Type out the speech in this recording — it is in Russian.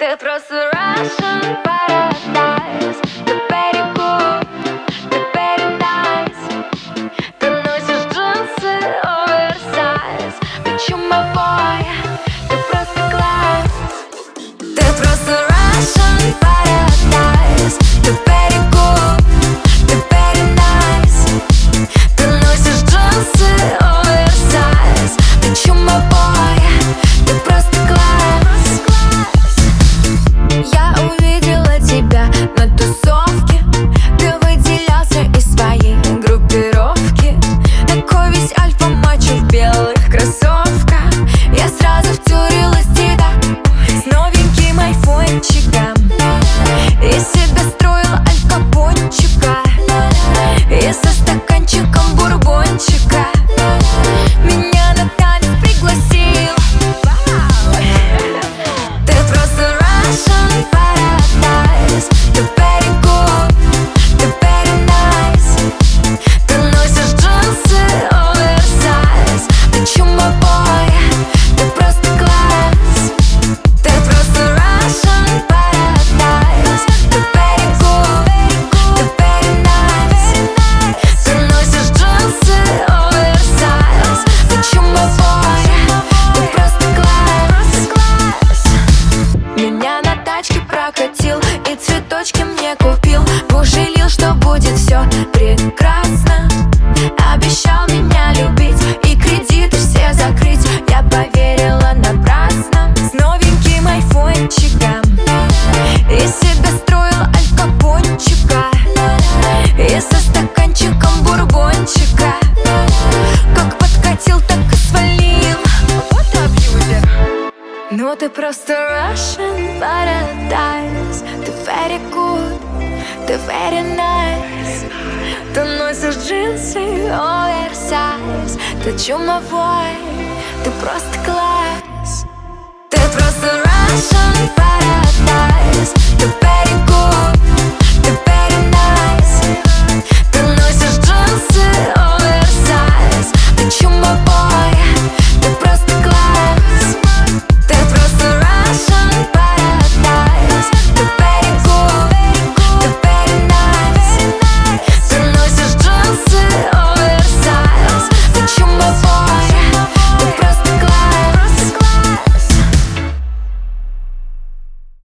Ты просто Russian paradise. Ты very good, ты very nice. Ты носишь джинсы оверсайз. Ты чумовой, ты просто класс. Ты просто Russian paradise. Ты very good, ты very nice. Ты носишь джинсы оверсайз. Ты чумовой, ты просто класс. Я увидела тебя на тусовке. Ты выделялся из своей группировки. Такой весь альфа-мачо в белых кроссовках. Я сразу втюрилась в тебя с новеньким айфончиком. Из себя строила алькапончика. И со стаканчиком бурбончика меня на танец пригласил. Ты просто Russian paradise. Ты very good, ты very nice. Ты носишь джинсы оверсайз. Ты чумовой, ты просто класс. Ты просто Russian paradise. Ты very good, ты very nice. Ты носишь джинсы оверсайз. Ты чумовой, ты просто класс. Меня на тачке прокатил и цветочки мне купил. Пожалел, что будет все прекрасно. Обещал меня любить и кредиты все закрыть. Я поверила напрасно. С новеньким айфончиком из себя строила алькапончика. И со стаканчиком бурбончика. Как подкатил, так и свалил. Вот абьюзер. Ну ты просто Russian paradise. Ты very good, ты very nice. Ты носишь джинсы оверсайз. Ты чумовой, ты просто класс. Ты просто Russian paradise. Ты